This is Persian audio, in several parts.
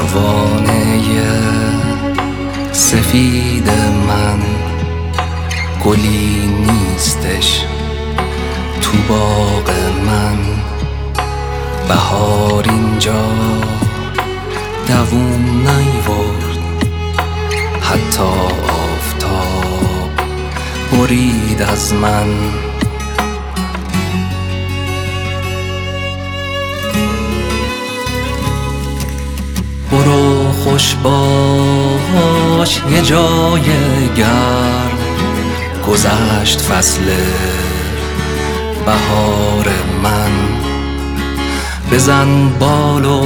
پروانه سفید من گلی نیستش تو باغ من. بهار اینجا دووم نیورد، حتی آفتاب برید از من. برو خوش باش یه جای گرم، گذشت فصل بهار من. بزن بال و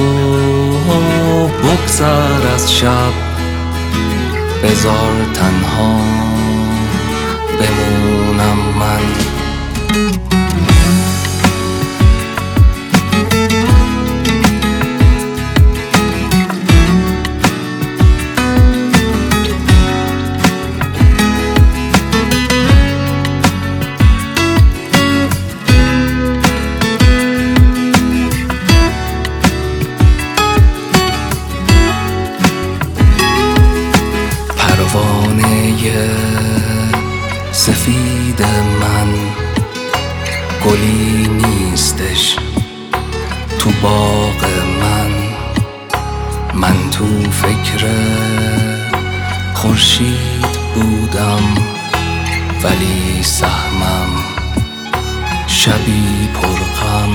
بگذر از شب، بذار تنها بمونم من. پروانه سفید من گلی نیستش تو باغ من. من تو فکر خورشید بودم، ولی سهمم شبی پرغم.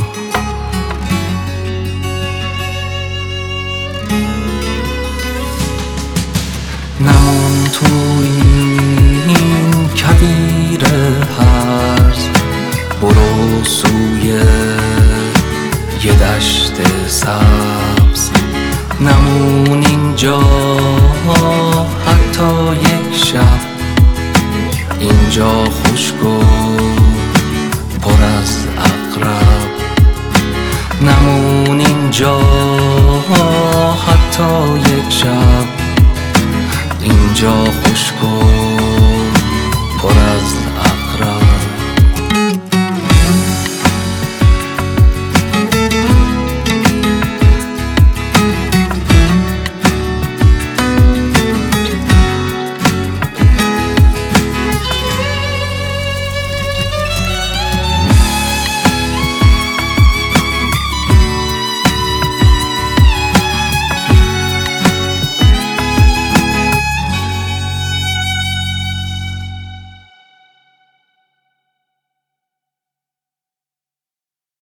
نمون تو این کویر هرز، برو سوی یه دشت سبز. نمون اینجا حتی یک شب، اینجا خشک و پر از عقرب. نمون اینجا